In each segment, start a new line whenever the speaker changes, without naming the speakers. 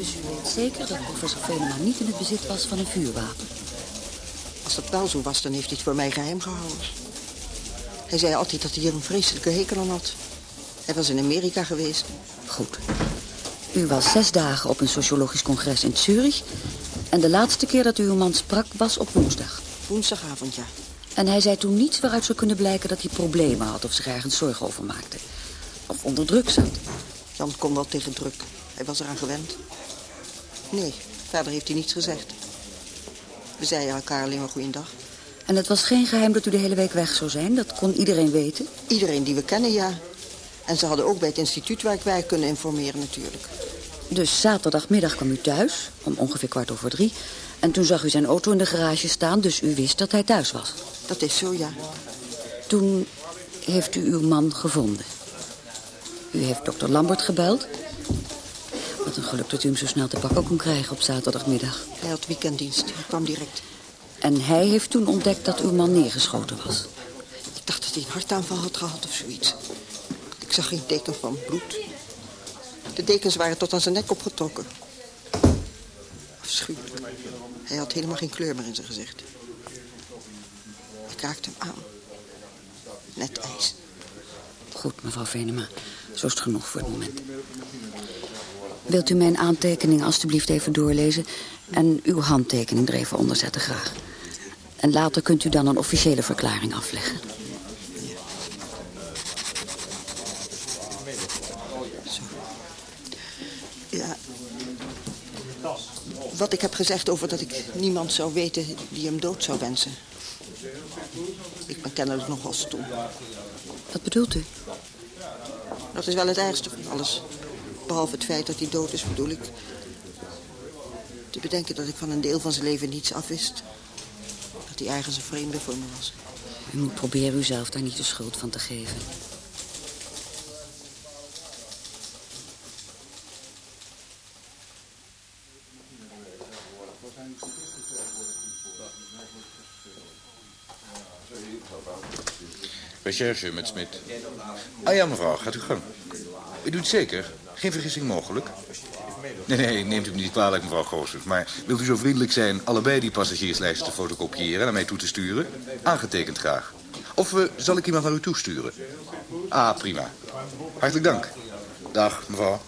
Dus u weet zeker dat professor Venema niet in het bezit was van een vuurwapen?
Als dat wel zo was, dan heeft hij het voor mij geheim gehouden. Hij zei altijd dat hij hier een vreselijke hekel aan had. Hij was in Amerika geweest.
Goed. U was 6 dagen op een sociologisch congres in Zurich. En de laatste keer dat u uw man sprak was op woensdag.
Woensdagavond, ja.
En hij zei toen niets waaruit zou kunnen blijken dat hij problemen had of zich ergens zorgen over maakte. Of onder druk zat.
Jan kon wel tegen druk. Hij was eraan gewend. Nee, verder heeft hij niets gezegd. We zeiden elkaar alleen maar goeiedag.
En het was geen geheim dat u de hele week weg zou zijn? Dat kon iedereen weten?
Iedereen die we kennen, ja. En ze hadden ook bij het instituut waar ik werk kunnen informeren natuurlijk.
Dus zaterdagmiddag kwam u thuis, om ongeveer 2:15. En toen zag u zijn auto in de garage staan, dus u wist dat hij thuis was.
Dat is zo, ja.
Toen heeft u uw man gevonden. U heeft dokter Lambert gebeld. Wat een geluk dat u hem zo snel te pakken kon krijgen op zaterdagmiddag.
Hij had weekenddienst. Hij kwam direct.
En hij heeft toen ontdekt dat uw man neergeschoten was.
Ik dacht dat hij een hartaanval had gehad of zoiets. Ik zag geen teken van bloed. De dekens waren tot aan zijn nek opgetrokken. Afschuwelijk. Hij had helemaal geen kleur meer in zijn gezicht. Ik raakte hem aan. Net ijs.
Goed, mevrouw Venema. Zo is het genoeg voor het moment. Wilt u mijn aantekening alstublieft even doorlezen... en uw handtekening er even onder zetten graag. En later kunt u dan een officiële verklaring afleggen.
Zo. Ja. Wat ik heb gezegd over dat ik niemand zou weten die hem dood zou wensen. Ik ben kennelijk nogal stom.
Wat bedoelt u?
Dat is wel het ergste van alles. Behalve het feit dat hij dood is, bedoel ik. Te bedenken dat ik van een deel van zijn leven niets afwist. Dat hij ergens een vreemde voor me was.
U moet proberen uzelf daar niet de schuld van te geven.
Recherche met Smit. Ah ja, mevrouw, gaat u gang. U doet het zeker? Geen vergissing mogelijk? Nee, neemt u me niet kwalijk, mevrouw Goossens. Maar wilt u zo vriendelijk zijn allebei die passagierslijsten te fotocopiëren en naar mij toe te sturen? Aangetekend graag. Of zal ik iemand naar u toesturen? Ah, prima. Hartelijk dank. Dag, mevrouw.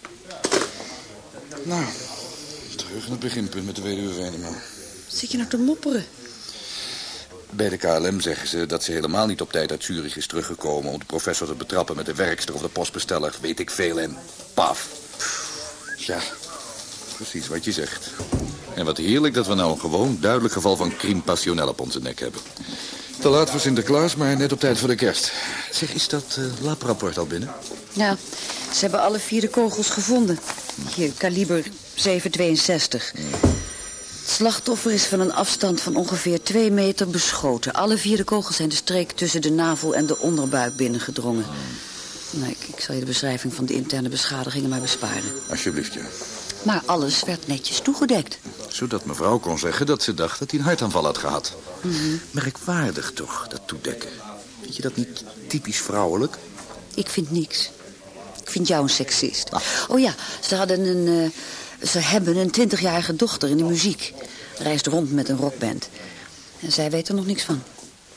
Nou, terug naar het beginpunt met de weduwe Venema.
Zit je nou te mopperen?
Bij de KLM zeggen ze dat ze helemaal niet op tijd uit Zurich is teruggekomen... om de professor te betrappen met de werkster of de postbesteller, weet ik veel, en paf. Ja, precies wat je zegt. En wat heerlijk dat we nou een gewoon duidelijk geval van crime passionnel op onze nek hebben. Te laat voor Sinterklaas, maar net op tijd voor de kerst. Zeg, is dat labrapport al binnen?
Ja, ze hebben alle 4 de kogels gevonden. Hier, kaliber 7,62. Het slachtoffer is van een afstand van ongeveer 2 meter beschoten. Alle 4 de kogels zijn de streek tussen de navel en de onderbuik binnengedrongen. Nou, ik zal je de beschrijving van de interne beschadigingen maar besparen.
Alsjeblieft, ja.
Maar alles werd netjes toegedekt.
Zodat mevrouw kon zeggen dat ze dacht dat hij een hartaanval had gehad. Merkwaardig toch, dat toedekken. Vind je dat niet typisch vrouwelijk?
Ik vind niks. Ik vind jou een seksist. Oh ja, ze hebben een 20-jarige dochter in de muziek. Reist rond met een rockband. En zij weet er nog niks van.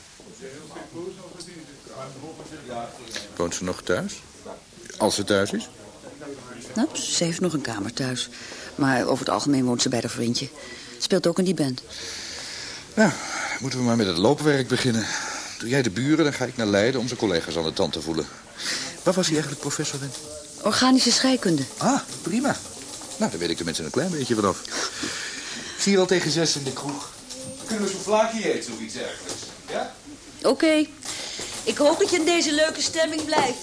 Woont ze nog thuis? Als ze thuis is?
Nou, ze heeft nog een kamer thuis. Maar over het algemeen woont ze bij haar vriendje. Speelt ook in die band.
Nou, moeten we maar met het loopwerk beginnen. Doe jij de buren, dan ga ik naar Leiden om zijn collega's aan de tand te voelen. Waar was hij eigenlijk professor in?
Organische scheikunde.
Ah, prima. Nou, dan weet ik tenminste een klein beetje vanaf. Ik zie je wel tegen 6 in de kroeg. Kunnen we zo'n vlaakje eten, zoiets dergelijks? Ja?
Oké. Ik hoop dat je in deze leuke stemming blijft.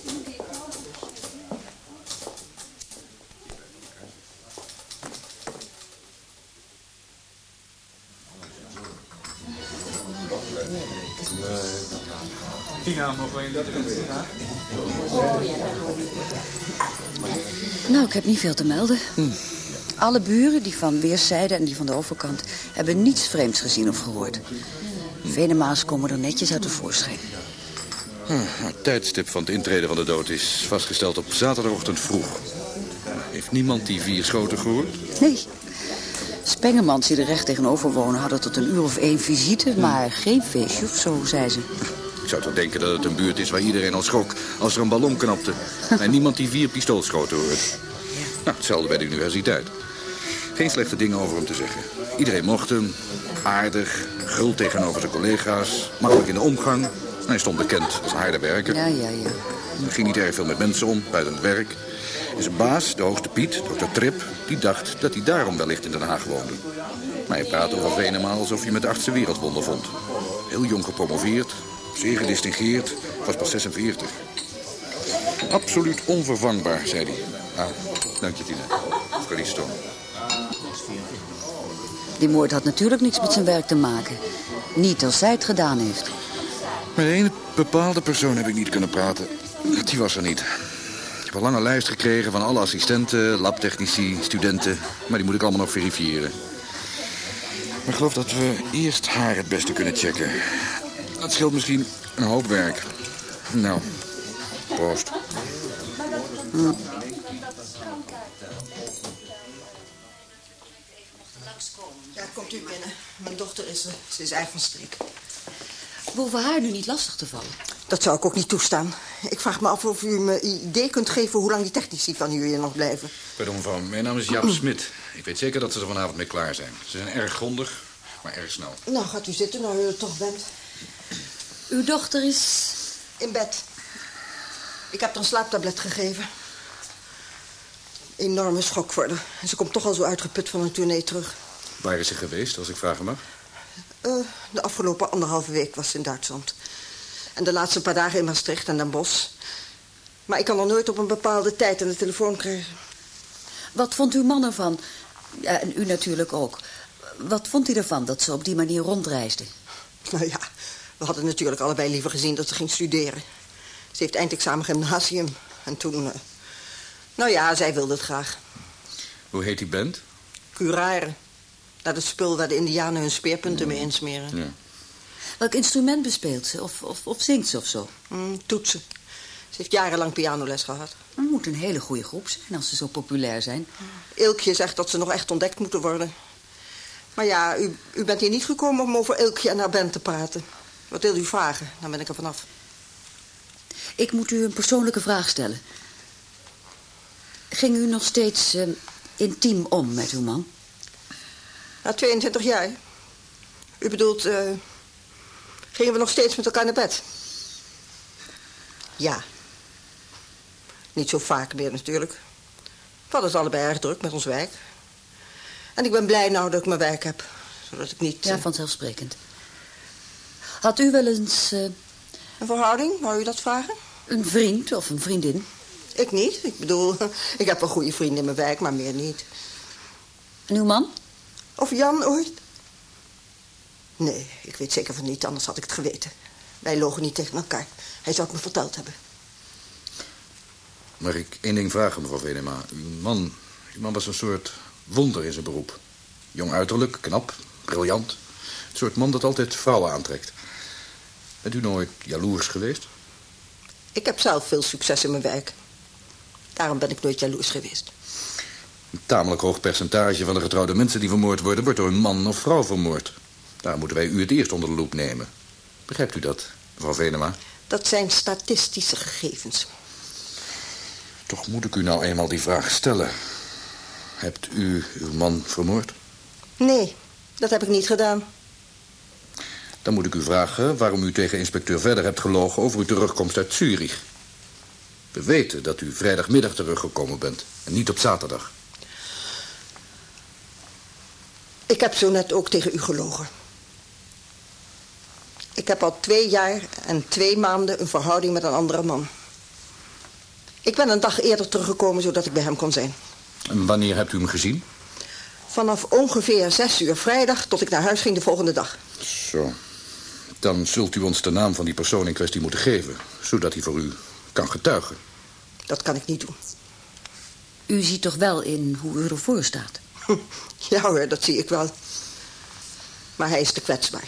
Nou, ik heb niet veel te melden. Alle buren, die van weerszijden en die van de overkant... hebben niets vreemds gezien of gehoord. Venema's komen er netjes uit tevoorschijn.
Het tijdstip van het intreden van de dood is vastgesteld op zaterdagochtend vroeg. Heeft niemand die 4 schoten gehoord?
Nee. Spengemans die er recht tegenover wonen hadden tot 1 uur of 1 visite, maar geen feestje of zo, zei ze.
Ik zou toch denken dat het een buurt is waar iedereen al schrok als er een ballon knapte. En niemand die 4 pistoolschoten hoort. Nou, hetzelfde bij de universiteit. Geen slechte dingen over hem te zeggen. Iedereen mocht hem. Aardig, gul tegenover zijn collega's, makkelijk in de omgang. En hij stond bekend als een harde werker.
Ja.
Hij ging niet erg veel met mensen om, buiten het werk. En zijn baas, de hoogste Piet, dokter Trip, die dacht dat hij daarom wellicht in Den Haag woonde. Maar hij praatte over Venema alsof hij met de 8e wereldwonder vond. Heel jong gepromoveerd, zeer gedistingeerd, was pas 46. Absoluut onvervangbaar, zei hij. Ah, dank je, Tina. Christo.
Die moord had natuurlijk niets met zijn werk te maken. Niet als zij het gedaan heeft.
Met één bepaalde persoon heb ik niet kunnen praten. Die was er niet. Ik heb een lange lijst gekregen van alle assistenten, labtechnici, studenten. Maar die moet ik allemaal nog verifiëren. Maar ik geloof dat we eerst haar het beste kunnen checken. Dat scheelt misschien een hoop werk. Nou, proost.
Ja, komt u binnen. Mijn dochter is er. Ze is erg van streek.
We hoeven haar nu niet lastig te vallen.
Dat zou ik ook niet toestaan. Ik vraag me af of u me een idee kunt geven hoe lang die technici van u hier nog blijven.
Pardon, mevrouw. Mijn naam is Jaap Smit. Ik weet zeker dat ze er vanavond mee klaar zijn. Ze zijn erg grondig, maar erg snel.
Nou, gaat u zitten, nou u er toch bent.
Uw dochter is...
In bed. Ik heb haar een slaaptablet gegeven. Enorme schok voor haar. En ze komt toch al zo uitgeput van een tournee terug.
Waar is ze geweest, als ik vragen mag?
De afgelopen 1,5 week was ze in Duitsland. En de laatste paar dagen in Maastricht en Den Bosch. Maar ik kan er nooit op een bepaalde tijd aan de telefoon krijgen.
Wat vond uw man ervan? Ja, en u natuurlijk ook. Wat vond hij ervan dat ze op die manier rondreisde?
Nou ja, we hadden natuurlijk allebei liever gezien dat ze ging studeren. Ze heeft eindexamen gymnasium. En toen... nou ja, zij wilde het graag.
Hoe heet die band?
Curare. Dat is het spul waar de Indianen hun speerpunten mee insmeren.
Ja.
Welk instrument bespeelt ze? Of zingt ze of zo?
Toetsen. Ze heeft jarenlang pianoles gehad.
Het moet een hele goede groep zijn als ze zo populair zijn.
Ilkje zegt dat ze nog echt ontdekt moeten worden. Maar ja, u bent hier niet gekomen om over Ilkje en haar band te praten. Wat wil u vragen? Dan ben ik er vanaf.
Ik moet u een persoonlijke vraag stellen. Ging u nog steeds intiem om met uw man?
Na 22 jaar. U bedoelt, gingen we nog steeds met elkaar naar bed? Ja. Niet zo vaak meer natuurlijk. We hadden het allebei erg druk met ons werk. En ik ben blij nou dat ik mijn werk heb. Zodat ik niet...
Ja, vanzelfsprekend. Had u wel eens...
Een verhouding? Wou u dat vragen?
Een vriend of een vriendin?
Ik niet. Ik bedoel, ik heb wel goede vrienden in mijn werk, maar meer niet.
En uw man?
Of Jan ooit? Nee, ik weet zeker van niet, anders had ik het geweten. Wij logen niet tegen elkaar. Hij zou het me verteld hebben.
Mag ik één ding vragen, mevrouw Venema? Uw man was een soort wonder in zijn beroep. Jong uiterlijk, knap, briljant. Het soort man dat altijd vrouwen aantrekt. Bent u nooit jaloers geweest?
Ik heb zelf veel succes in mijn werk. Daarom ben ik nooit jaloers geweest.
Een tamelijk hoog percentage van de getrouwde mensen die vermoord worden... wordt door een man of vrouw vermoord. Daar moeten wij u het eerst onder de loep nemen. Begrijpt u dat, mevrouw Venema?
Dat zijn statistische gegevens.
Toch moet ik u nou eenmaal die vraag stellen. Hebt u uw man vermoord?
Nee, dat heb ik niet gedaan.
Dan moet ik u vragen waarom u tegen inspecteur Verder hebt gelogen... over uw terugkomst uit Zurich. We weten dat u vrijdagmiddag teruggekomen bent en niet op zaterdag.
Ik heb zo net ook tegen u gelogen. Ik heb al 2 jaar en 2 maanden een verhouding met een andere man. Ik ben een dag eerder teruggekomen zodat ik bij hem kon zijn.
En wanneer hebt u hem gezien?
Vanaf ongeveer 6 uur vrijdag tot ik naar huis ging de volgende dag.
Zo. Dan zult u ons de naam van die persoon in kwestie moeten geven... zodat hij voor u kan getuigen.
Dat kan ik niet doen.
U ziet toch wel in hoe u ervoor staat?
Ja hoor, dat zie ik wel. Maar hij is te kwetsbaar.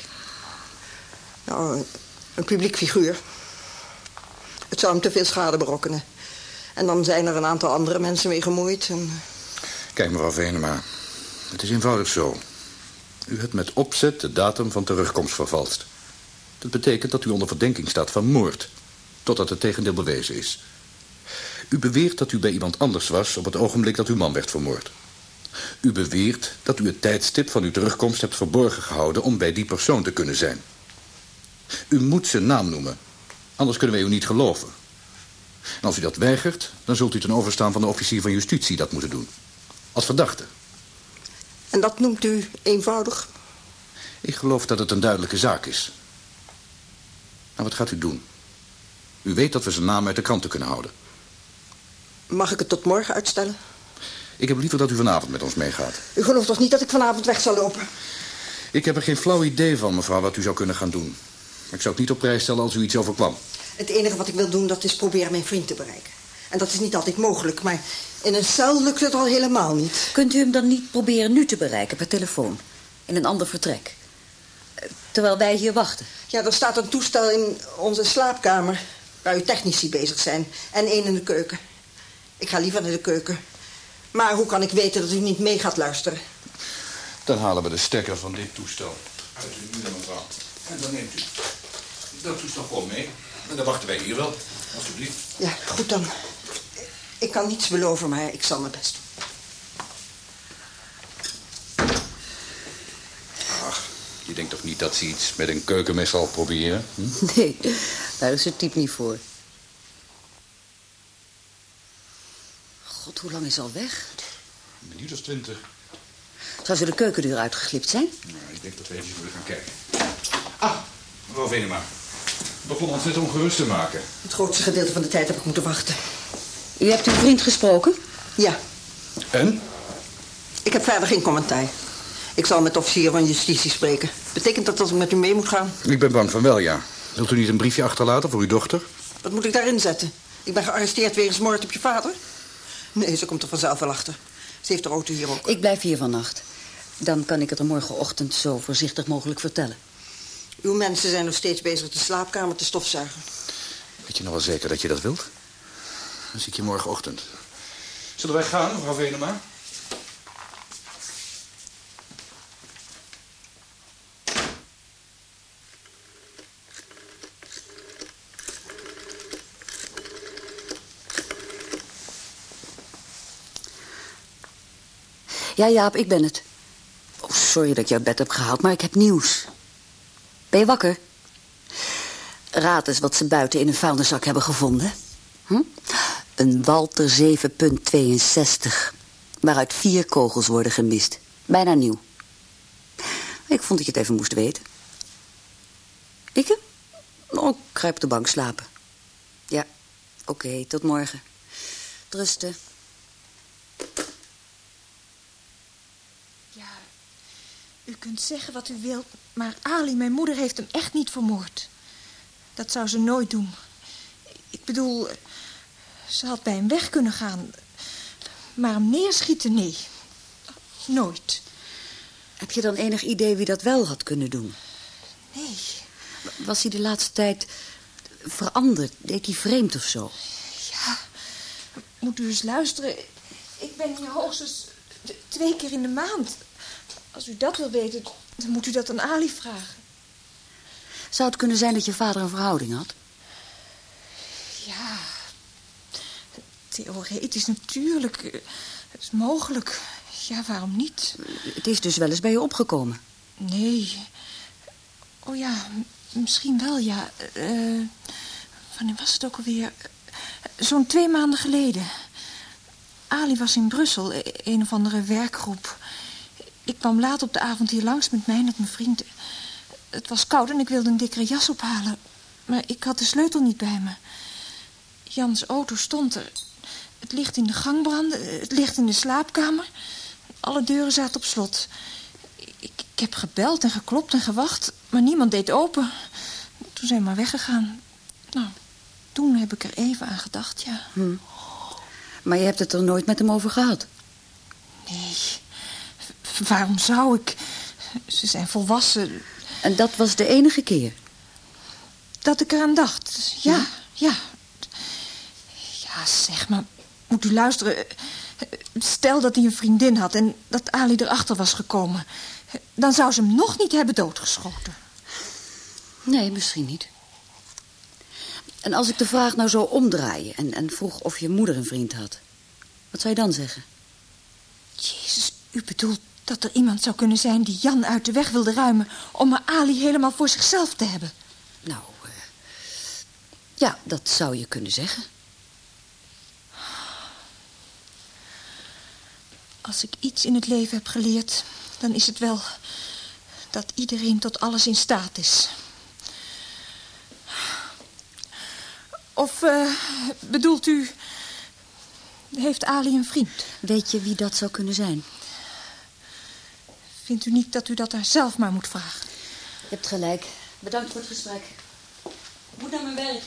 Nou, een publiek figuur. Het zou hem te veel schade berokkenen. En dan zijn er een aantal andere mensen mee gemoeid. En...
Kijk, mevrouw Venema. Het is eenvoudig zo. U hebt met opzet de datum van terugkomst vervalst. Dat betekent dat u onder verdenking staat van moord. Totdat het tegendeel bewezen is. U beweert dat u bij iemand anders was op het ogenblik dat uw man werd vermoord. U beweert dat u het tijdstip van uw terugkomst hebt verborgen gehouden om bij die persoon te kunnen zijn. U moet zijn naam noemen. Anders kunnen wij u niet geloven. En als u dat weigert, dan zult u ten overstaan van de officier van justitie dat moeten doen. Als verdachte.
En dat noemt u eenvoudig?
Ik geloof dat het een duidelijke zaak is. Nou, wat gaat u doen? U weet dat we zijn naam uit de kranten kunnen houden.
Mag ik het tot morgen uitstellen?
Ik heb liever dat u vanavond met ons meegaat.
U gelooft toch niet dat ik vanavond weg zal lopen?
Ik heb er geen flauw idee van, mevrouw, wat u zou kunnen gaan doen. Maar ik zou het niet op prijs stellen als u iets overkwam.
Het enige wat ik wil doen, dat is proberen mijn vriend te bereiken. En dat is niet altijd mogelijk, maar in een cel lukt het al helemaal niet.
Kunt u hem dan niet proberen nu te bereiken per telefoon? In een ander vertrek? Terwijl wij hier wachten.
Ja, er staat een toestel in onze slaapkamer, waar uw technici bezig zijn. En één in de keuken. Ik ga liever naar de keuken. Maar hoe kan ik weten dat u niet mee gaat luisteren?
Dan halen we de stekker van dit toestel uit uw muur, mevrouw. En dan neemt u dat toestel gewoon mee. En dan wachten wij hier wel, alsjeblieft.
Ja, goed dan. Ik kan niets beloven, maar ik zal mijn best doen.
Ach, je denkt toch niet dat ze iets met een keukenmes zal proberen? Hm?
Nee, daar is het type niet voor. God, hoe lang is al weg?
Een minuut of 20.
Zou ze de keukendeur uitgeglipt zijn?
Nou, ik denk dat we even moeten gaan kijken. Ah, mevrouw Venema. Het begon ontzettend ongerust te maken.
Het grootste gedeelte van de tijd heb ik moeten wachten.
U hebt uw vriend gesproken?
Ja.
En?
Ik heb verder geen commentaar. Ik zal met de officier van justitie spreken. Betekent dat ik met u mee moet gaan?
Ik ben bang van wel, ja. Wilt u niet een briefje achterlaten voor uw dochter?
Wat moet ik daarin zetten? Ik ben gearresteerd wegens moord op je vader? Nee, ze komt er vanzelf wel achter. Ze heeft de auto hier ook.
Ik blijf hier vannacht. Dan kan ik het er morgenochtend zo voorzichtig mogelijk vertellen.
Uw mensen zijn nog steeds bezig de slaapkamer te stofzuigen.
Weet je nog wel zeker dat je dat wilt? Dan zie ik je morgenochtend. Zullen wij gaan, mevrouw Venema?
Ja, Jaap, ik ben het. Oh, sorry dat ik je uit bed heb gehaald, maar ik heb nieuws. Ben je wakker? Raad eens wat ze buiten in een vuilniszak hebben gevonden. Een Walter 7.62, waaruit 4 kogels worden gemist. Bijna nieuw. Ik vond dat je het even moest weten. Ik? Oh, ik ga op de bank slapen. Ja, oké, tot morgen. Rusten.
Ja, u kunt zeggen wat u wilt, maar Ali, mijn moeder, heeft hem echt niet vermoord. Dat zou ze nooit doen. Ik bedoel, ze had bij hem weg kunnen gaan. Maar hem neerschieten, nee. Nooit.
Heb je dan enig idee wie dat wel had kunnen doen?
Nee.
Was hij de laatste tijd veranderd? Deed hij vreemd of zo?
Ja, moet u eens luisteren. Ik ben hier hoogstens 2 keer in de maand. Als u dat wil weten, dan moet u dat aan Ali vragen.
Zou het kunnen zijn dat je vader een verhouding had?
Ja, theoretisch natuurlijk. Het is mogelijk. Ja, waarom niet?
Het is dus wel eens bij je opgekomen.
Nee. Oh ja, misschien wel, ja. Wanneer was het ook alweer? Zo'n 2 maanden geleden. Ali was in Brussel, een of andere werkgroep. Ik kwam laat op de avond hier langs met mij en met mijn vriend. Het was koud en ik wilde een dikkere jas ophalen. Maar ik had de sleutel niet bij me. Jans auto stond er. Het licht in de gang brandde, het licht in de slaapkamer. Alle deuren zaten op slot. Ik heb gebeld en geklopt en gewacht, maar niemand deed open. Toen zijn we maar weggegaan. Nou, toen heb ik er even aan gedacht, ja.
Maar je hebt het er nooit met hem over gehad?
Nee, waarom zou ik? Ze zijn volwassen.
En dat was de enige keer?
Dat ik eraan dacht, ja. Ja, zeg maar, moet u luisteren. Stel dat hij een vriendin had en dat Ali erachter was gekomen. Dan zou ze hem nog niet hebben doodgeschoten.
Nee, misschien niet. En als ik de vraag nou zou omdraaien en vroeg of je moeder een vriend had, wat zou je dan zeggen?
Jezus, u bedoelt dat er iemand zou kunnen zijn die Jan uit de weg wilde ruimen om maar Ali helemaal voor zichzelf te hebben?
Nou, ja, dat zou je kunnen zeggen.
Als ik iets in het leven heb geleerd, dan is het wel dat iedereen tot alles in staat is. Of bedoelt u, heeft Ali een vriend?
Weet je wie dat zou kunnen zijn?
Vindt u niet dat u dat haar zelf maar moet vragen?
Je hebt gelijk. Bedankt voor het gesprek. Ik moet naar mijn werk.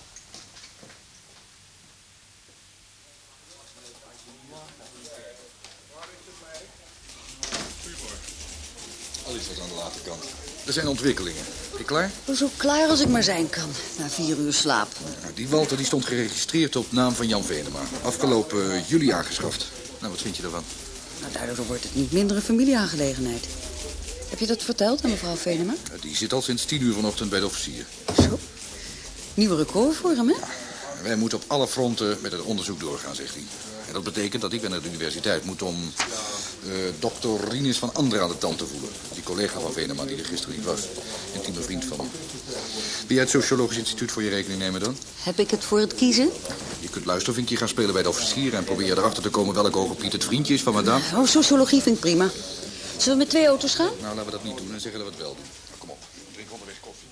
Alice was aan de late kant. Er zijn ontwikkelingen. Ben je klaar?
Zo klaar als ik maar zijn kan, na 4 uur slaap.
Nou, die Walter die stond geregistreerd op naam van Jan Venema. Afgelopen juli aangeschaft. Nou, wat vind je daarvan?
Nou, daardoor wordt het niet minder een familieaangelegenheid. Heb je dat verteld aan mevrouw Venema?
Die zit al sinds 10 uur vanochtend bij de officier.
Zo. Nieuwe record voor hem, hè?
Wij moeten op alle fronten met het onderzoek doorgaan, zegt hij. En dat betekent dat ik naar de universiteit moet om dokter Rinus van Andra aan de tand te voelen. Die collega van Venema die er gisteren niet was. Intieme vriend van hem. Wil jij het Sociologisch Instituut voor je rekening nemen dan?
Heb ik het voor het kiezen?
Je kunt luistervinkje gaan spelen bij de officier en probeer erachter te komen welke ogen Piet het vriendje is van madame.
Oh, sociologie vind ik prima. Zullen we met 2 auto's gaan?
Nou, laten we dat niet doen en zeggen dat we het wel doen. Nou, kom op, drink onderweg koffie.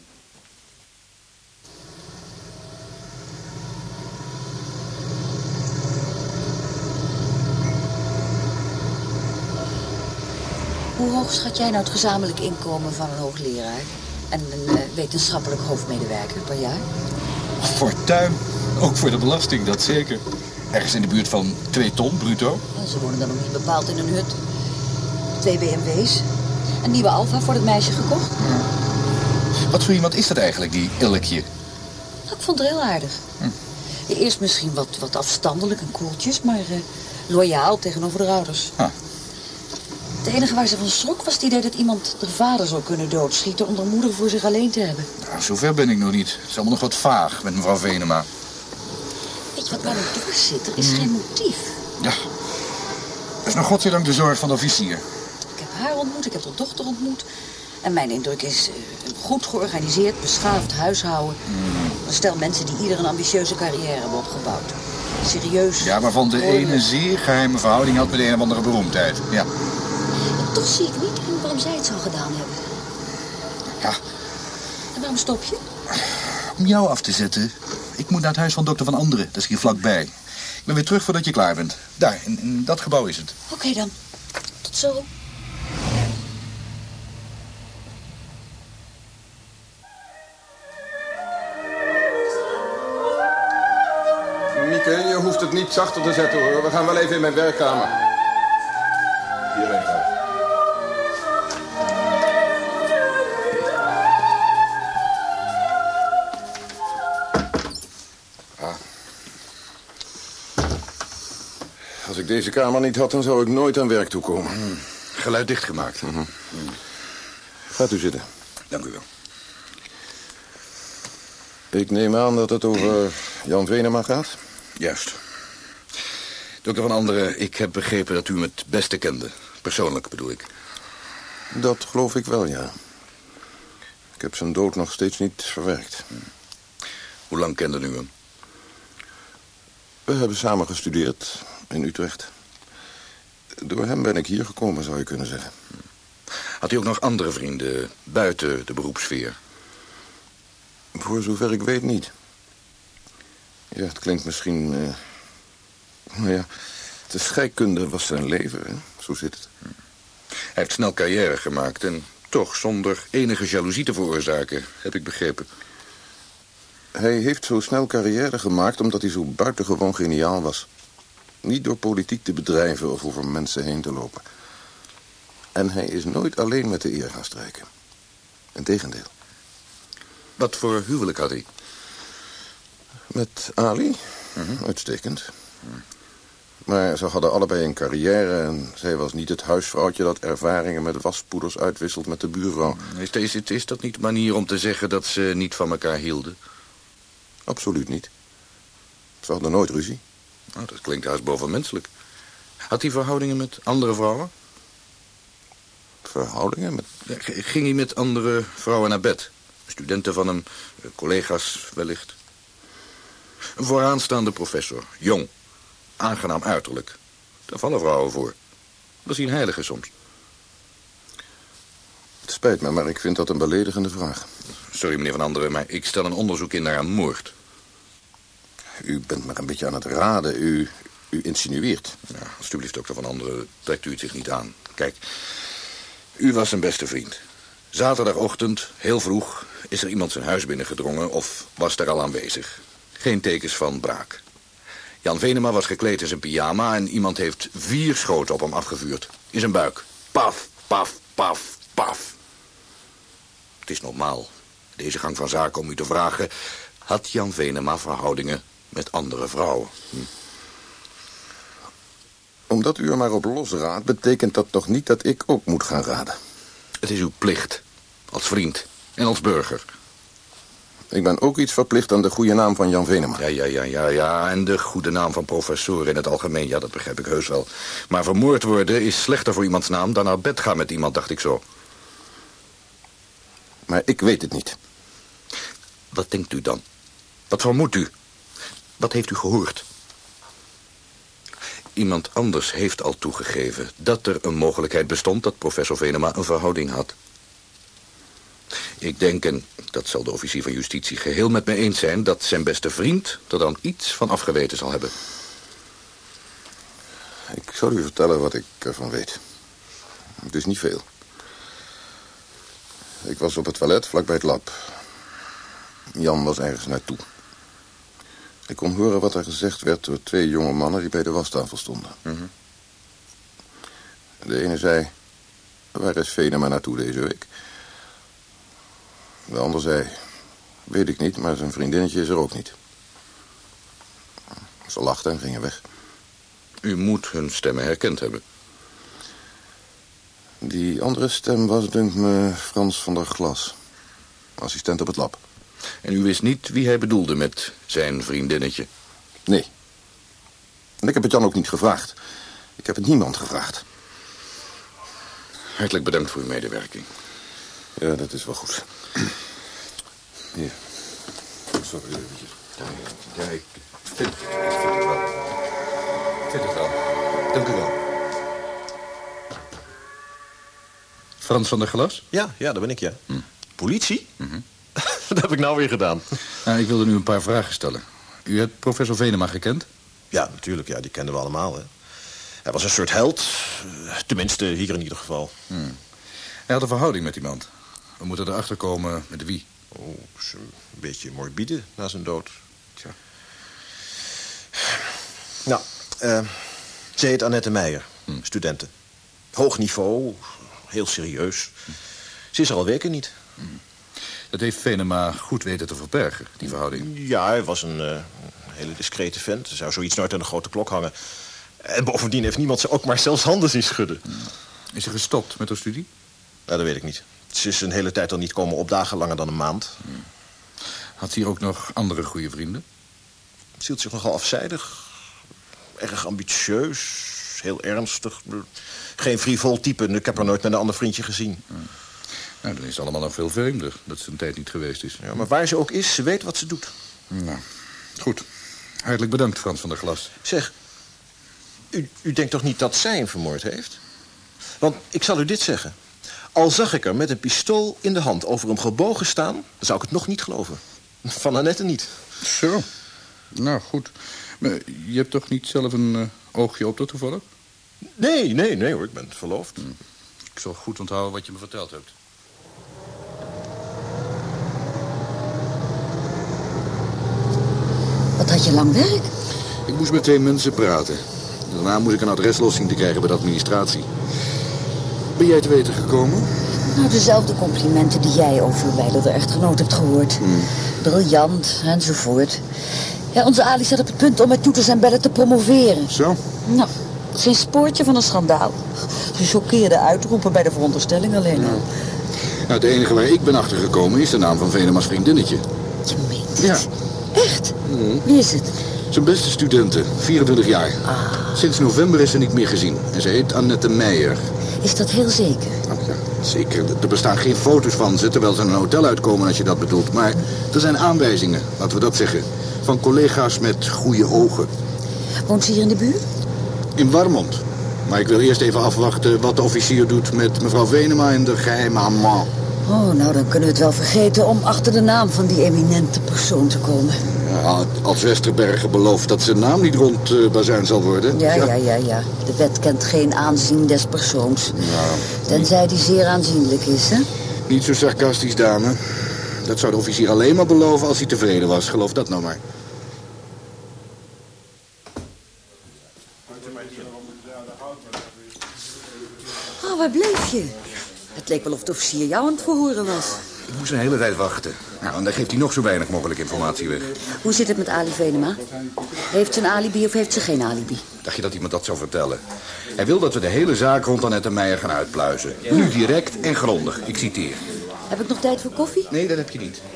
Hoe hoog schat jij nou het gezamenlijk inkomen van een hoogleraar en een wetenschappelijk hoofdmedewerker per jaar?
Fortuin, ook voor de belasting, dat zeker. Ergens in de buurt van 2 ton bruto.
Ja, ze wonen dan nog niet bepaald in een hut. 2 BMW's. Een nieuwe Alfa voor het meisje gekocht.
Wat voor iemand is dat eigenlijk, die Ilkje?
Nou, ik vond het heel aardig. Eerst misschien wat afstandelijk en koeltjes, maar loyaal tegenover de ouders. Het enige waar ze van schrok was het idee dat iemand de vader zou kunnen doodschieten om de moeder voor zich alleen te hebben.
Nou, zover ben ik nog niet. Het is allemaal nog wat vaag met mevrouw Venema.
Weet je wat mij nog dwars zit? Er is geen motief.
Ja, dat is nog godzijdank de zorg van de officier.
Ik heb haar ontmoet, ik heb haar dochter ontmoet. En mijn indruk is een goed georganiseerd, beschaafd huishouden. Een stel mensen die ieder een ambitieuze carrière hebben opgebouwd. Serieus.
Ja, waarvan de ene zeer geheime verhouding had met een of andere beroemdheid. Ja.
En toch zie ik niet in waarom zij het zou gedaan hebben.
Ja.
En waarom stop je?
Om jou af te zetten. Ik moet naar het huis van dokter Van Anderen. Dat is hier vlakbij. Ik ben weer terug voordat je klaar bent. Daar, in dat gebouw is het.
Oké dan. Tot zo.
Mieke, je hoeft het niet zachter te zetten hoor. We gaan wel even in mijn werkkamer. Hierheen gaan. Als ik deze kamer niet had, dan zou ik nooit aan werk toekomen.
Geluid dichtgemaakt.
Gaat u zitten.
Dank u wel.
Ik neem aan dat het over Jan Venema gaat.
Juist. Dokter Van Anderen, ik heb begrepen dat u hem het beste kende. Persoonlijk bedoel ik.
Dat geloof ik wel, ja. Ik heb zijn dood nog steeds niet verwerkt.
Hoe lang kende u hem?
We hebben samen gestudeerd in Utrecht. Door hem ben ik hier gekomen, zou je kunnen zeggen.
Had hij ook nog andere vrienden buiten de beroepssfeer?
Voor zover ik weet niet. Ja, het klinkt misschien... Nou ja, de scheikunde was zijn leven, hè? Zo zit het.
Hij heeft snel carrière gemaakt en toch zonder enige jaloezie te veroorzaken, heb ik begrepen.
Hij heeft zo snel carrière gemaakt omdat hij zo buitengewoon geniaal was. Niet door politiek te bedrijven of over mensen heen te lopen. En hij is nooit alleen met de eer gaan strijken. Integendeel.
Wat voor huwelijk had hij?
Met Ali? Uitstekend. Maar ze hadden allebei een carrière en zij was niet het huisvrouwtje dat ervaringen met waspoeders uitwisselt met de buurvrouw.
Is dat niet de manier om te zeggen dat ze niet van elkaar hielden?
Absoluut niet. Ze hadden nooit ruzie.
Nou, dat klinkt haast bovenmenselijk. Had hij verhoudingen met andere vrouwen?
Verhoudingen met...
Ja, ging hij met andere vrouwen naar bed? Studenten van hem, collega's wellicht. Een vooraanstaande professor, jong, aangenaam uiterlijk. Daar vallen vrouwen voor. Was hij een heilige soms?
Het spijt me, maar ik vind dat een beledigende vraag.
Sorry, meneer Van Anderen, maar ik stel een onderzoek in naar een moord.
U bent maar een beetje aan het raden. U insinueert.
Ja, alsjeblieft, dokter Van Anderen, trekt u het zich niet aan. Kijk, u was zijn beste vriend. Zaterdagochtend, heel vroeg, is er iemand zijn huis binnengedrongen of was er al aanwezig. Geen tekens van braak. Jan Venema was gekleed in zijn pyjama en iemand heeft 4 schoten op hem afgevuurd. In zijn buik. Paf, paf, paf, paf. Het is normaal, deze gang van zaken, om u te vragen... had Jan Venema verhoudingen met andere vrouwen?
Omdat u er maar op losraadt, betekent dat toch niet dat ik ook moet gaan raden?
Het is uw plicht, als vriend en als burger.
Ik ben ook iets verplicht aan de goede naam van Jan Venema.
Ja, en de goede naam van professoren in het algemeen, ja, dat begrijp ik heus wel. Maar vermoord worden is slechter voor iemands naam dan naar bed gaan met iemand, dacht ik zo.
Maar ik weet het niet.
Wat denkt u dan? Wat vermoedt u? Wat heeft u gehoord? Iemand anders heeft al toegegeven dat er een mogelijkheid bestond dat professor Venema een verhouding had. Ik denk, en dat zal de officier van justitie geheel met me eens zijn, dat zijn beste vriend er dan iets van afgeweten zal hebben.
Ik zal u vertellen wat ik ervan weet. Het is niet veel. Ik was op het toilet vlakbij het lab. Jan was ergens naartoe. Ik kon horen wat er gezegd werd door 2 jonge mannen die bij de wastafel stonden. De ene zei, waar is Venema naartoe deze week? De ander zei, weet ik niet, maar zijn vriendinnetje is er ook niet. Ze lachten en gingen weg.
U moet hun stemmen herkend hebben.
Die andere stem was, dunkt me, Frans van der Glas. Assistent op het lab.
En u wist niet wie hij bedoelde met zijn vriendinnetje?
Nee. En ik heb het Jan ook niet gevraagd. Ik heb het niemand gevraagd.
Hartelijk bedankt voor uw medewerking.
Ja, dat is wel goed. Hier. Sorry, eventjes.
Ja, ik vind het wel. Ik vind het wel. Dank u wel. Frans van der Glas?
Ja, daar ben ik, ja. Politie? Wat heb ik nou weer gedaan?
Nou, ik wilde nu een paar vragen stellen. U hebt professor Venema gekend?
Ja, natuurlijk, ja, die kenden we allemaal, hè. Hij was een soort held. Tenminste, hier in ieder geval.
Hij had een verhouding met iemand. We moeten erachter komen met wie.
Oh, is een beetje morbide na zijn dood.
Tja.
Nou, ze heet Annette Meijer, studenten. Hoog niveau, heel serieus. Ze is er al weken niet.
Dat heeft Venema goed weten te verbergen, die verhouding.
Ja, hij was een hele discrete vent. Er zou zoiets nooit aan de grote klok hangen. En bovendien heeft niemand ze ook maar zelfs handen zien schudden.
Is ze gestopt met haar studie?
Nou, dat weet ik niet. Ze is een hele tijd al niet komen opdagen, langer dan een maand.
Had hij ook nog andere goede vrienden?
Ze hield zich nogal afzijdig. Erg ambitieus, heel ernstig. Geen frivol type. Ik heb haar nooit met een ander vriendje gezien.
Nou, dan is het allemaal nog veel vreemder dat ze een tijd niet geweest is.
Ja, maar waar ze ook is, ze weet wat ze doet.
Nou, goed. Hartelijk bedankt, Frans van der Glas.
Zeg, u denkt toch niet dat zij hem vermoord heeft? Want ik zal u dit zeggen. Al zag ik er met een pistool in de hand over hem gebogen staan, dan zou ik het nog niet geloven. Van Annette niet.
Zo. Nou, goed. Maar je hebt toch niet zelf een oogje op dat toevallig?
Nee hoor, ik ben verloofd.
Ik zal goed onthouden wat je me verteld hebt.
Wat had je lang werk?
Ik moest met 2 mensen praten. Daarna moest ik een adres los zien te krijgen bij de administratie. Ben jij te weten gekomen?
Nou, dezelfde complimenten die jij over de echtgenoot hebt gehoord. Briljant, enzovoort. Ja, onze Ali staat op het punt om met toeters en bellen te promoveren.
Zo?
Nou, geen spoortje van een schandaal. Gechoqueerde uitroepen bij de veronderstelling alleen al.
Nou, het enige waar ik ben achtergekomen is de naam van Venema's vriendinnetje.
Je meent het?
Ja.
Echt? Wie is het?
Zijn beste studente, 24 jaar. Sinds november is ze niet meer gezien. En ze heet Annette Meijer.
Is dat heel zeker?
Nou, ja, zeker. Er bestaan geen foto's van ze terwijl ze in een hotel uitkomen als je dat bedoelt. Maar er zijn aanwijzingen, laten we dat zeggen. Van collega's met goede ogen.
Woont ze hier in de buurt?
In Warmond. Maar ik wil eerst even afwachten wat de officier doet met mevrouw Venema en de geheime amant.
Oh, nou dan kunnen we het wel vergeten om achter de naam van die eminente persoon te komen.
Ja, als Westerberger belooft dat zijn naam niet rondbazuin zal worden.
Ja. De wet kent geen aanzien des persoons. Tenzij die zeer aanzienlijk is, hè?
Niet zo sarcastisch, dame. Dat zou de officier alleen maar beloven als hij tevreden was. Geloof dat nou maar.
Oh, waar bleef je? Het leek wel of de officier jou aan het verhoren was.
Ik moest een hele tijd wachten. Nou, en dan geeft hij nog zo weinig mogelijk informatie weg.
Hoe zit het met Ali Venema? Heeft ze een alibi of heeft ze geen alibi?
Dacht je dat iemand dat zou vertellen? Hij wil dat we de hele zaak rond Annette Meijer gaan uitpluizen. Nu direct en grondig. Ik citeer.
Heb ik nog tijd voor koffie?
Nee, dat heb je niet.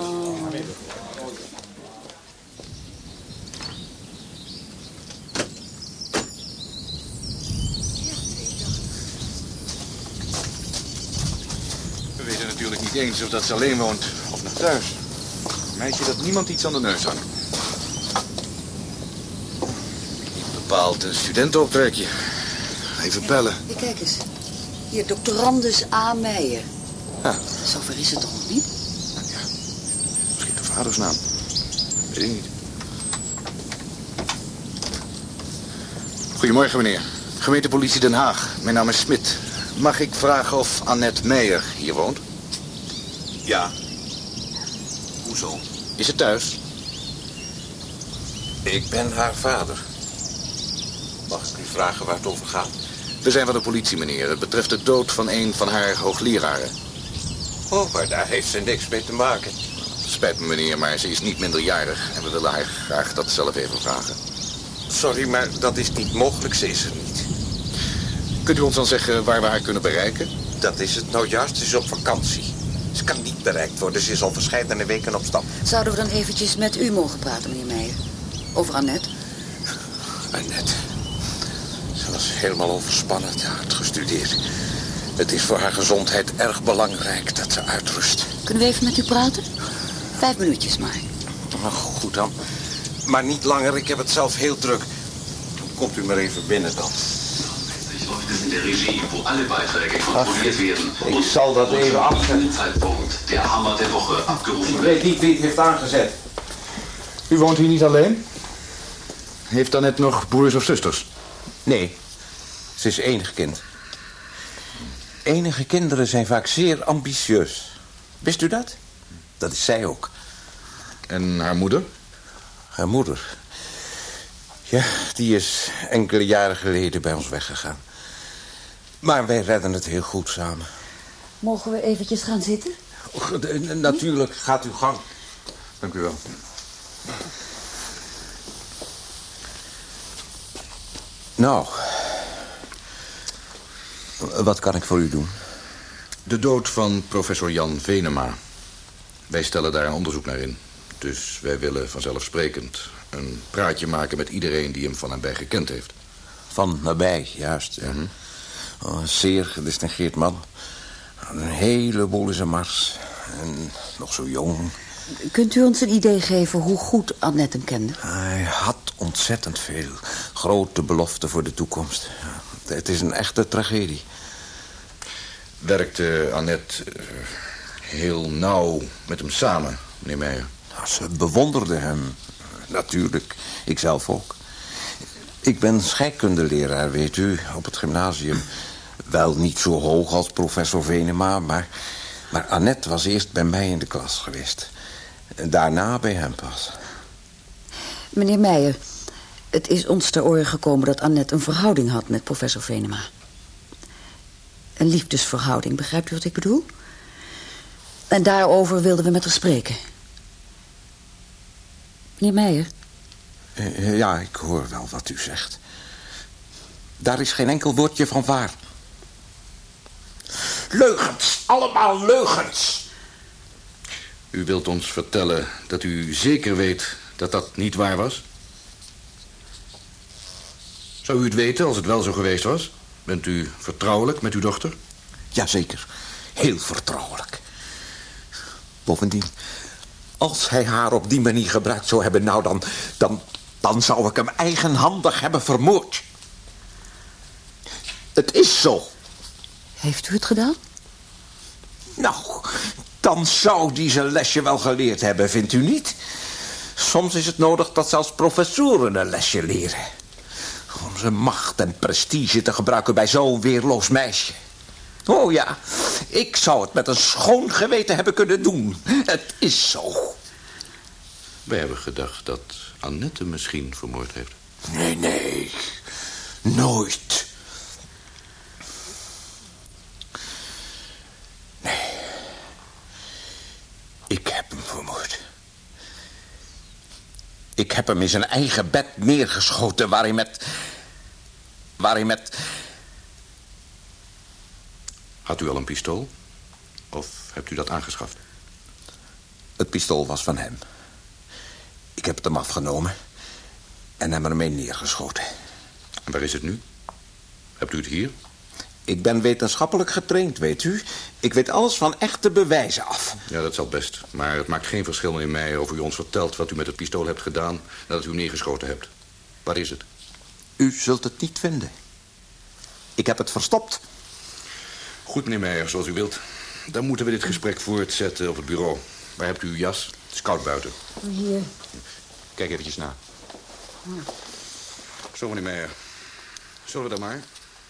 We weten natuurlijk niet eens of dat ze alleen woont of naar thuis. Een meisje dat niemand iets aan de neus hangt. Niet bepaald een studentenoptrekje. Even bellen.
Ja, kijk eens. Hier, doctorandus A. Meijer.
Ja.
Zover is het toch nog niet?
Ja. Misschien de vadersnaam. Weet ik niet. Goedemorgen, meneer. Gemeentepolitie Den Haag. Mijn naam is Smit. Mag ik vragen of Annette Meijer hier woont?
Ja. Hoezo?
Is ze thuis?
Ik ben haar vader. Mag ik u vragen waar het over gaat?
We zijn van de politie, meneer. Het betreft de dood van een van haar hoogleraren.
Oh, maar daar heeft ze niks mee te maken.
Spijt me, meneer, maar ze is niet minderjarig. En we willen haar graag dat zelf even vragen.
Sorry, maar dat is niet mogelijk. Ze is er niet.
Kunt u ons dan zeggen waar we haar kunnen bereiken?
Dat is het nou juist. Ze is op vakantie. Ze kan niet bereikt worden. Ze is al verscheidene weken op stap.
Zouden we dan eventjes met u mogen praten, meneer Meijer? Over Annette?
Annette. Ze was helemaal overspannen. Ze had gestudeerd. Het is voor haar gezondheid erg belangrijk dat ze uitrust.
Kunnen we even met u praten? 5 minuutjes maar.
Oh, goed dan. Maar niet langer. Ik heb het zelf heel druk. Komt u maar even binnen dan.
In der Regie, wo alle Beiträge kontrolliert werden.
Ik zal dat even afzetten.
Zeitpunkt der Hammer der Woche abgerufen
Ik
wird.
weet niet wie het heeft aangezet.
U woont hier niet alleen? Heeft Annette nog broers of zusters?
Nee, ze is enig kind. Enige kinderen zijn vaak zeer ambitieus. Wist u dat? Dat is zij ook.
En haar moeder?
Haar moeder. Ja, die is enkele jaren geleden bij ons weggegaan. Maar wij redden het heel goed samen.
Mogen we eventjes gaan zitten?
Natuurlijk, gaat uw gang.
Dank u wel.
Nou, wat kan ik voor u doen?
De dood van professor Jan Venema. Wij stellen daar een onderzoek naar in. Dus wij willen vanzelfsprekend een praatje maken met iedereen die hem van nabij gekend heeft.
Van nabij, juist. Ja. Oh, een zeer gedistingeerd man. Een heleboel in zijn mars. En nog zo jong.
Kunt u ons een idee geven hoe goed Annette hem kende?
Hij had ontzettend veel. Grote beloften voor de toekomst. Ja, het is een echte tragedie.
Werkte Annette heel nauw met hem samen, meneer Meijer?
Nou, ze bewonderde hem. Natuurlijk, ik zelf ook. Ik ben scheikundeleraar, weet u, op het gymnasium. Wel niet zo hoog als professor Venema, maar Annette was eerst bij mij in de klas geweest. En daarna bij hem pas.
Meneer Meijer, het is ons ter oren gekomen dat Annette een verhouding had met professor Venema. Een liefdesverhouding, begrijpt u wat ik bedoel? En daarover wilden we met haar spreken. Meneer Meijer,
Ja, ik hoor wel wat u zegt. Daar is geen enkel woordje van waar. Leugens, allemaal leugens.
U wilt ons vertellen dat u zeker weet dat dat niet waar was? Zou u het weten als het wel zo geweest was? Bent u vertrouwelijk met uw dochter?
Jazeker, heel vertrouwelijk. Bovendien, als hij haar op die manier gebruikt zou hebben... nou, dan zou ik hem eigenhandig hebben vermoord. Het is zo.
Heeft u het gedaan?
Nou, dan zou die zijn lesje wel geleerd hebben, vindt u niet? Soms is het nodig dat zelfs professoren een lesje leren. Om zijn macht en prestige te gebruiken bij zo'n weerloos meisje. Oh ja, ik zou het met een schoon geweten hebben kunnen doen. Het is zo.
Wij hebben gedacht dat Annette misschien vermoord heeft.
Nee, nooit. Nee, ik heb hem vermoord. Ik heb hem in zijn eigen bed neergeschoten waar hij met...
Had u al een pistool? Of hebt u dat aangeschaft?
Het pistool was van hem. Ik heb het hem afgenomen en hem ermee neergeschoten.
En waar is het nu? Hebt u het hier?
Ik ben wetenschappelijk getraind, weet u. Ik weet alles van echte bewijzen af.
Ja, dat zal best. Maar het maakt geen verschil meer in mij of u ons vertelt wat u met het pistool hebt gedaan nadat u hem neergeschoten hebt. Waar is het?
U zult het niet vinden. Ik heb het verstopt.
Goed, meneer Meijer, zoals u wilt. Dan moeten we dit gesprek voortzetten op het bureau. Waar hebt u uw jas? Het is koud buiten.
Hier.
Kijk eventjes na. Zo, meneer Meijer. Zullen we dan maar?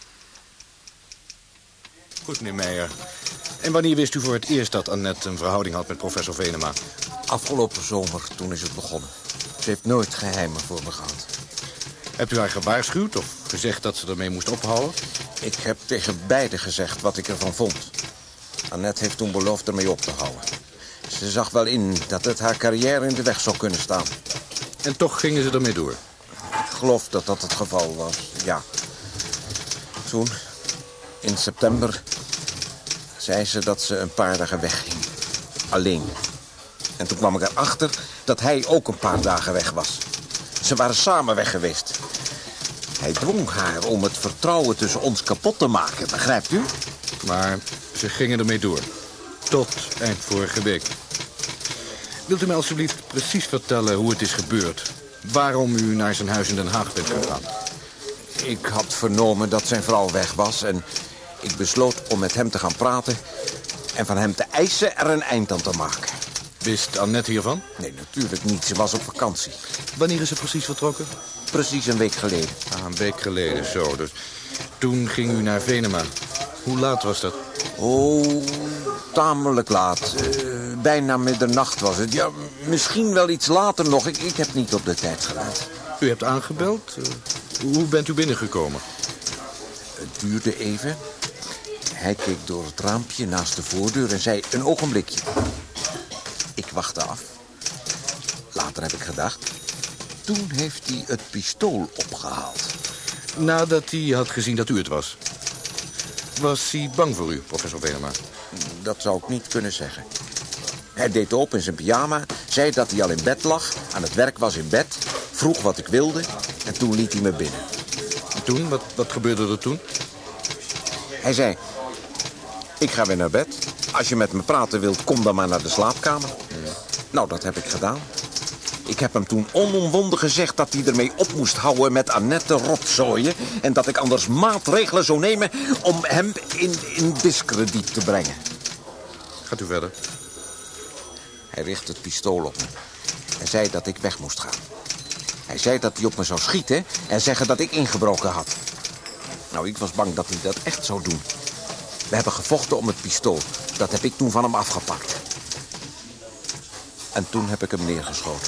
Goed, meneer Meijer. En wanneer wist u voor het eerst dat Annette een verhouding had met professor Venema?
Afgelopen zomer, toen is het begonnen. Ze heeft nooit geheimen voor me gehad.
Hebt u haar gewaarschuwd of gezegd dat ze ermee moest ophouden?
Ik heb tegen beiden gezegd wat ik ervan vond. Annette heeft toen beloofd ermee op te houden. Ze zag wel in dat het haar carrière in de weg zou kunnen staan.
En toch gingen ze ermee door?
Ik geloof dat dat het geval was, ja. Toen, in september, zei ze dat ze een paar dagen wegging. Alleen. En toen kwam ik erachter dat hij ook een paar dagen weg was. Ze waren samen weg geweest. Hij dwong haar om het vertrouwen tussen ons kapot te maken, begrijpt u?
Maar ze gingen ermee door. Tot eind vorige week. Wilt u mij alstublieft precies vertellen hoe het is gebeurd? Waarom u naar zijn huis in Den Haag bent gegaan?
Ik had vernomen dat zijn vrouw weg was en ik besloot om met hem te gaan praten en van hem te eisen er een eind aan te maken.
Wist Annette hiervan?
Nee, natuurlijk niet. Ze was op vakantie.
Wanneer is ze precies vertrokken?
Precies een week geleden.
Een week geleden, zo. Dus toen ging u naar Venema. Hoe laat was dat?
Oh, tamelijk laat. Bijna middernacht was het. Ja, misschien wel iets later nog. Ik heb niet op de tijd gelet.
U hebt aangebeld? Hoe bent u binnengekomen?
Het duurde even. Hij keek door het raampje naast de voordeur en zei een ogenblikje. Ik wachtte af. Later heb ik gedacht. Toen heeft hij het pistool opgehaald.
Nadat hij had gezien dat u het was. Was hij bang voor u, professor Venema?
Dat zou ik niet kunnen zeggen. Hij deed open in zijn pyjama, zei dat hij al in bed lag, aan het werk was in bed, vroeg wat ik wilde en toen liet hij me binnen.
En toen? Wat gebeurde er toen?
Hij zei, ik ga weer naar bed. Als je met me praten wilt, kom dan maar naar de slaapkamer. Ja. Nou, dat heb ik gedaan. Ik heb hem toen onomwonden gezegd dat hij ermee op moest houden met Annette rotzooien en dat ik anders maatregelen zou nemen om hem in diskrediet te brengen.
Gaat u verder?
Hij richtte het pistool op me en zei dat ik weg moest gaan. Hij zei dat hij op me zou schieten en zeggen dat ik ingebroken had. Nou, ik was bang dat hij dat echt zou doen. We hebben gevochten om het pistool. Dat heb ik toen van hem afgepakt. En toen heb ik hem neergeschoten.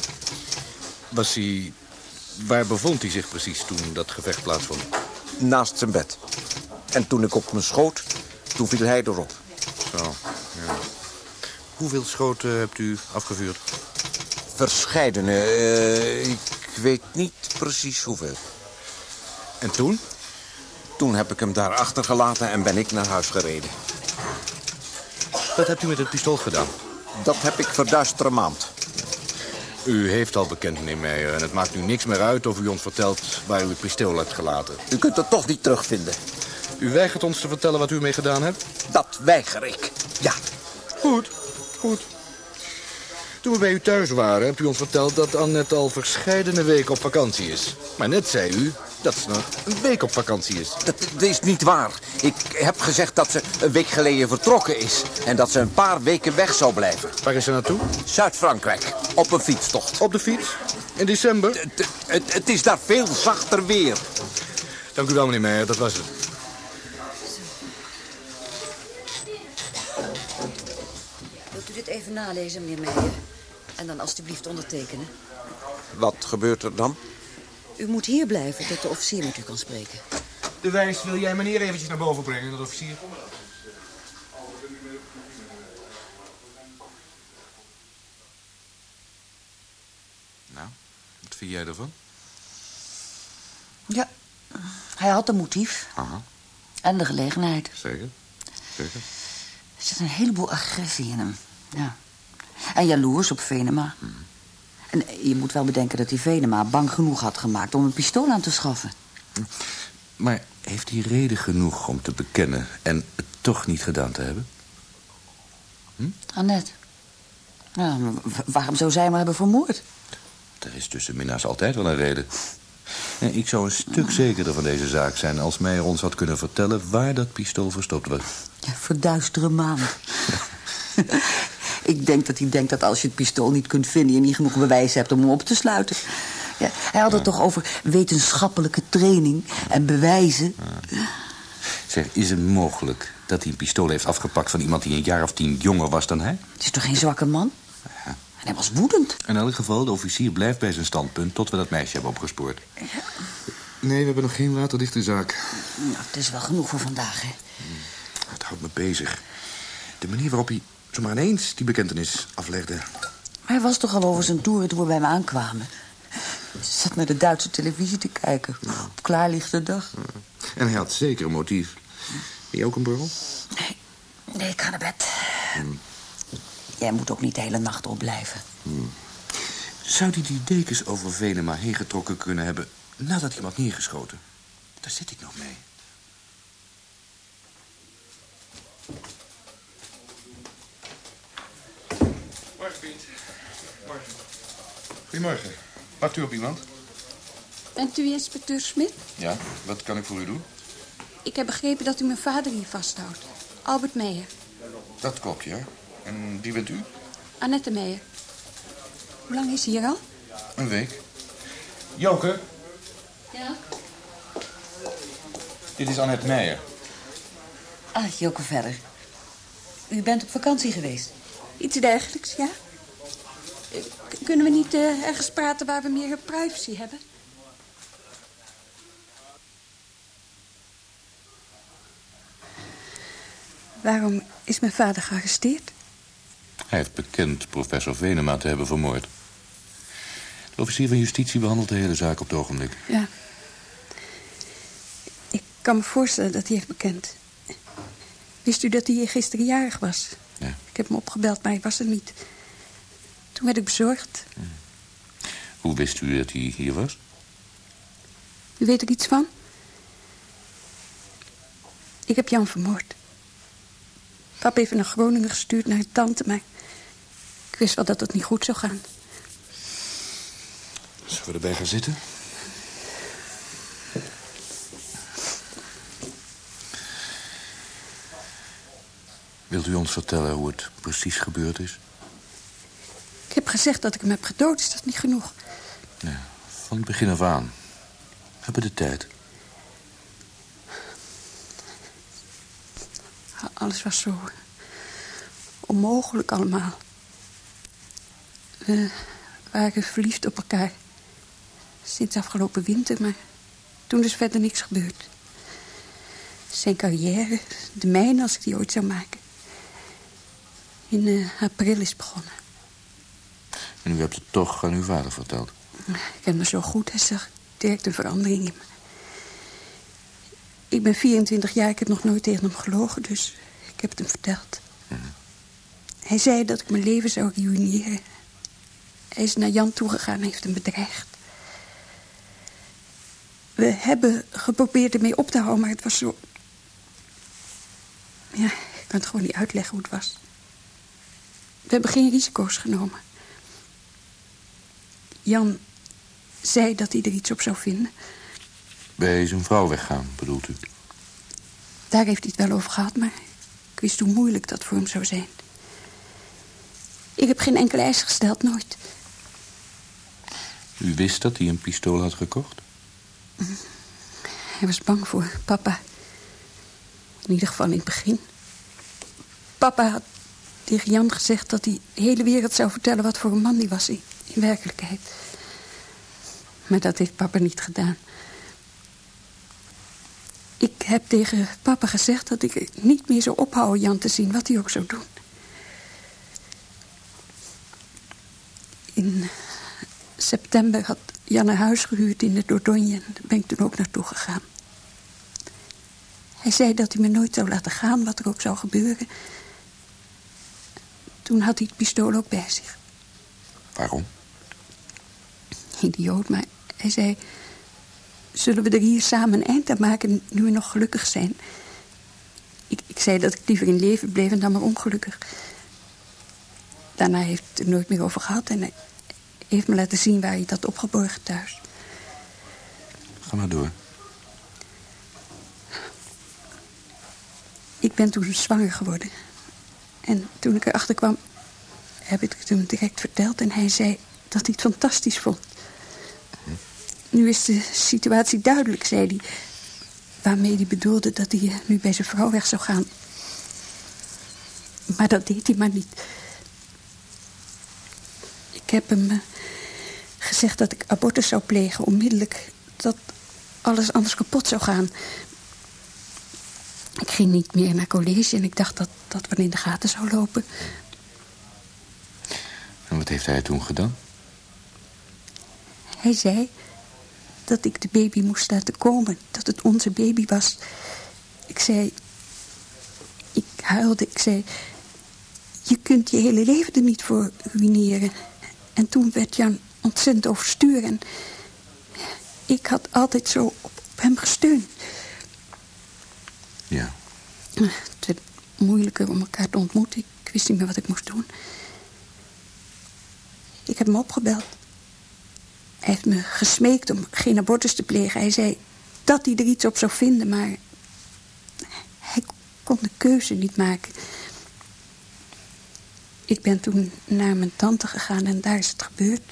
Waar bevond hij zich precies toen dat gevecht plaatsvond?
Naast zijn bed. En toen ik op me schoot, toen viel hij erop.
Zo, ja. Hoeveel schoten hebt u afgevuurd?
Verscheidene. Ik weet niet precies hoeveel.
En toen?
Toen heb ik hem daar achtergelaten en ben ik naar huis gereden.
Wat hebt u met het pistool gedaan?
Dat heb ik verduisterd een maand.
U heeft al bekend, meneer Meijer. En het maakt nu niks meer uit of u ons vertelt waar u het pistool hebt gelaten.
U kunt het toch niet terugvinden.
U weigert ons te vertellen wat u ermee gedaan hebt?
Dat weiger ik, ja.
Goed. Toen we bij u thuis waren, hebt u ons verteld dat Annette al verscheidene weken op vakantie is. Maar net zei u dat ze nog een week op vakantie is.
Dat is niet waar. Ik heb gezegd dat ze een week geleden vertrokken is. En dat ze een paar weken weg zou blijven.
Waar is ze naartoe?
Zuid-Frankrijk, op een fietstocht.
Op de fiets? In december?
Het is daar veel zachter weer.
Dank u wel, meneer Meijer, dat was het.
Wilt u dit even nalezen, meneer Meijer? En dan alstublieft ondertekenen.
Wat gebeurt er dan?
U moet hier blijven tot de officier met u kan spreken.
De Wijs, wil jij meneer eventjes naar boven brengen, dat officier?
Nou, wat vind jij ervan?
Ja, hij had een motief.
Aha,
En de gelegenheid.
zeker.
Er zit een heleboel agressie in hem. Ja. En jaloers op Venema. En je moet wel bedenken dat hij Venema bang genoeg had gemaakt om een pistool aan te schaffen.
Maar heeft hij reden genoeg om te bekennen en het toch niet gedaan te hebben?
Annette. Ja, maar waarom zou zij maar hebben vermoord?
Er is tussen minnaars altijd wel een reden. Nee, ik zou een stuk zekerder van deze zaak zijn als Meijer ons had kunnen vertellen waar dat pistool verstopt was.
Ja, verduistere maand. Ik denk dat hij denkt dat als je het pistool niet kunt vinden, je niet genoeg bewijs hebt om hem op te sluiten. Ja, hij had het toch over wetenschappelijke training en bewijzen.
Zeg, is het mogelijk dat hij een pistool heeft afgepakt van iemand die een jaar of 10 jonger was dan hij?
Het is toch geen zwakke man? En hij was woedend.
In elk geval, de officier blijft bij zijn standpunt tot we dat meisje hebben opgespoord.
Ja.
Nee, we hebben nog geen waterdichte zaak.
Nou, het is wel genoeg voor vandaag, hè.
Het houdt me bezig. De manier waarop hij zomaar ineens die bekentenis aflegde.
Maar hij was toch al over zijn toeren toen we bij me aankwamen. Hij zat naar de Duitse televisie te kijken. Op klaarlichte dag.
En hij had zeker een motief. Ben je ook een borrel?
Nee, ik ga naar bed. Jij moet ook niet de hele nacht opblijven.
Zou hij die dekens over Venema heen getrokken kunnen hebben nadat iemand neergeschoten? Daar zit ik nog mee.
Morgen, Piet. Morgen.
Goedemorgen. Wacht u op iemand?
Bent u inspecteur Smit?
Ja, wat kan ik voor u doen?
Ik heb begrepen dat u mijn vader hier vasthoudt. Albert Meijer.
Dat klopt, ja. En wie bent u?
Annette Meijer. Hoe lang is hij hier al?
Een week. Joke,
Ja.
dit is Annette Meijer.
Ah, Joke verder. U bent op vakantie geweest?
Iets dergelijks, ja. Kunnen we niet ergens praten waar we meer privacy hebben? Waarom is mijn vader gearresteerd?
Hij heeft bekend professor Venema te hebben vermoord. De officier van justitie behandelt de hele zaak op het ogenblik.
Ja. Ik kan me voorstellen dat hij heeft bekend. Wist u dat hij gisteren jarig was?
Ja.
Ik heb hem opgebeld, maar hij was er niet. Toen werd ik bezorgd.
Hoe wist u dat hij hier was?
U weet er iets van? Ik heb Jan vermoord. Pap heeft me naar Groningen gestuurd, naar een tante, maar ik wist wel dat het niet goed zou gaan.
Zullen we erbij gaan zitten? Wilt u ons vertellen hoe het precies gebeurd is?
Ik heb gezegd dat ik hem heb gedood, is dat niet genoeg?
Ja, van het begin af aan. We hebben de tijd.
Alles was zo onmogelijk allemaal. We waren verliefd op elkaar. Sinds afgelopen winter, maar toen is verder niks gebeurd. Zijn carrière, de mijne als ik die ooit zou maken. In april is begonnen.
En u hebt het toch aan uw vader verteld?
Ik ken me zo goed, hij zag direct een verandering in me. Ik ben 24 jaar, ik heb nog nooit tegen hem gelogen, dus ik heb het hem verteld. Hij zei dat ik mijn leven zou ruïneren. Hij is naar Jan toegegaan en heeft hem bedreigd. We hebben geprobeerd ermee op te houden, maar het was zo... Ja, ik kan het gewoon niet uitleggen hoe het was. We hebben geen risico's genomen. Jan zei dat hij er iets op zou vinden.
Bij zijn vrouw weggaan, bedoelt u?
Daar heeft hij het wel over gehad, maar ik wist hoe moeilijk dat voor hem zou zijn. Ik heb geen enkele eis gesteld, nooit.
U wist dat hij een pistool had gekocht?
Hij was bang voor papa. In ieder geval in het begin. Papa had tegen Jan gezegd dat hij de hele wereld zou vertellen wat voor een man die was in werkelijkheid. Maar dat heeft papa niet gedaan. Ik heb tegen papa gezegd dat ik er niet meer zou ophouden Jan te zien, wat hij ook zou doen. In september had Jan een huis gehuurd in de Dordogne en daar ben ik toen ook naartoe gegaan. Hij zei dat hij me nooit zou laten gaan, wat er ook zou gebeuren. Toen had hij het pistool ook bij zich.
Waarom?
Idioot, maar hij zei... Zullen we er hier samen een eind aan maken nu we nog gelukkig zijn? Ik zei dat ik liever in leven bleef en dan maar ongelukkig. Daarna heeft hij het er nooit meer over gehad en hij heeft me laten zien waar hij het had opgeborgen thuis.
Ga maar door. Ik
ben toen zwanger geworden. En toen ik erachter kwam, heb ik het hem direct verteld. En hij zei dat hij het fantastisch vond. Nu is de situatie duidelijk, zei hij. Waarmee hij bedoelde dat hij nu bij zijn vrouw weg zou gaan. Maar dat deed hij maar niet. Ik heb hem gezegd dat ik abortus zou plegen, onmiddellijk. Dat alles anders kapot zou gaan. Ik ging niet meer naar college en ik dacht dat dat wel in de gaten zou lopen.
En wat heeft hij toen gedaan?
Hij zei dat ik de baby moest laten komen. Dat het onze baby was. Ik huilde. Ik zei, je kunt je hele leven er niet voor ruïneren. En toen werd Jan ontzettend overstuur. En ik had altijd zo op hem gesteund.
Ja.
Het werd moeilijker om elkaar te ontmoeten. Ik wist niet meer wat ik moest doen. Ik heb hem opgebeld. Hij heeft me gesmeekt om geen abortus te plegen. Hij zei dat hij er iets op zou vinden, maar hij kon de keuze niet maken. Ik ben toen naar mijn tante gegaan en daar is het gebeurd.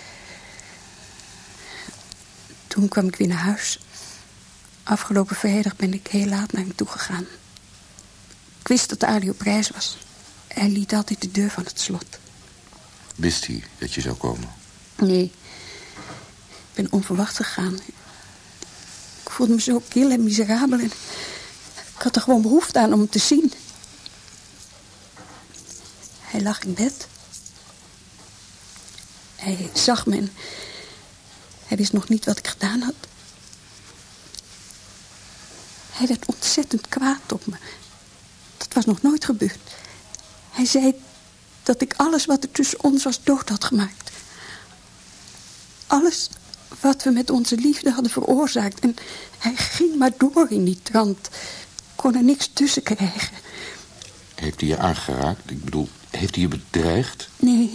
Toen kwam ik weer naar huis. Afgelopen vrijdag ben ik heel laat naar hem toe gegaan. Ik wist dat Ali op reis was. Hij liet altijd de deur van het slot.
Wist hij dat je zou komen?
Nee. Ik ben onverwacht gegaan. Ik voelde me zo kil en miserabel. En ik had er gewoon behoefte aan om hem te zien. Hij lag in bed. Hij zag me en hij wist nog niet wat ik gedaan had. Hij werd ontzettend kwaad op me. Dat was nog nooit gebeurd. Hij zei dat ik alles wat er tussen ons was dood had gemaakt. Alles wat we met onze liefde hadden veroorzaakt. En hij ging maar door in die trant. Kon er niks tussen krijgen.
Heeft hij je aangeraakt? Ik bedoel, heeft hij je bedreigd?
Nee.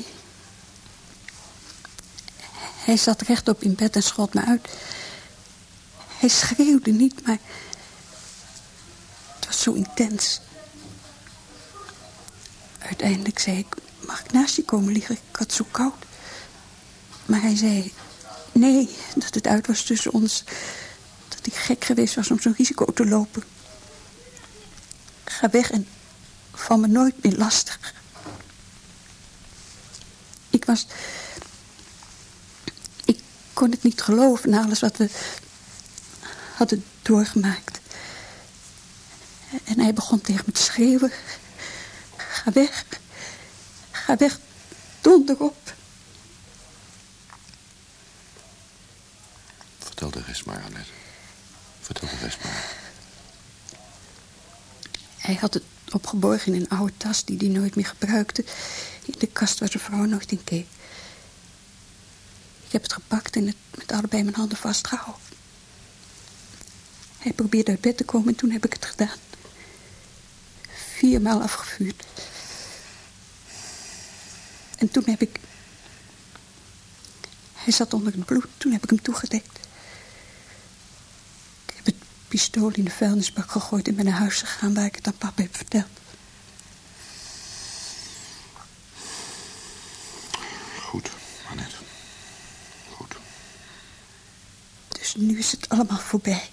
Hij zat rechtop in bed en schold me uit. Hij schreeuwde niet, maar het was zo intens. Uiteindelijk zei ik, mag ik naast je komen liggen? Ik had zo koud. Maar hij zei, nee, dat het uit was tussen ons. Dat ik gek geweest was om zo'n risico te lopen. Ga weg en val me nooit meer lastig. Ik kon het niet geloven na alles wat we hadden doorgemaakt. En hij begon tegen me te schreeuwen. Ga weg. Ga weg. Donder op.
maar, Annette. Vertel de rest maar.
Hij had het opgeborgen in een oude tas die hij nooit meer gebruikte. In de kast waar zijn vrouw nooit in keek. Ik heb het gepakt en het met allebei mijn handen vastgehouden. Hij probeerde uit bed te komen en toen heb ik het gedaan. 4 maal afgevuurd. En toen heb ik... Hij zat onder het bloed, toen heb ik hem toegedekt. Ik heb het pistool in de vuilnisbak gegooid en ben naar huis gegaan waar ik het aan papa heb verteld.
Goed, Annette. Goed.
Dus nu is het allemaal voorbij.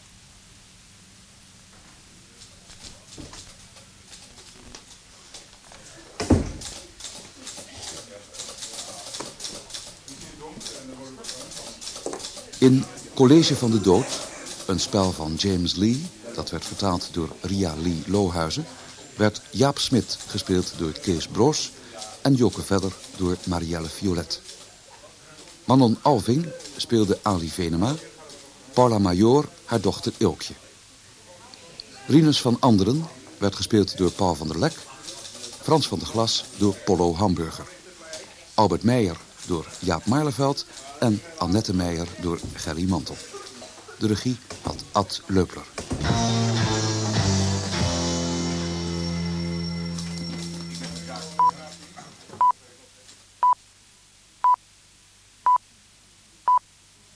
In College van de Dood, een spel van James Lee, dat werd vertaald door Ria Lee Lohuizen, werd Jaap Smit gespeeld door Kees Broos en Joke Vedder door Marielle Violet. Manon Alving speelde Ali Venema, Paula Major haar dochter Ilkje. Rinus van Anderen werd gespeeld door Paul van der Lek, Frans van der Glas door Pollo Hamburger, Albert Meijer door Jaap Maarleveld en Annette Meijer door Gerry Mantel. De regie had Ad Leupler.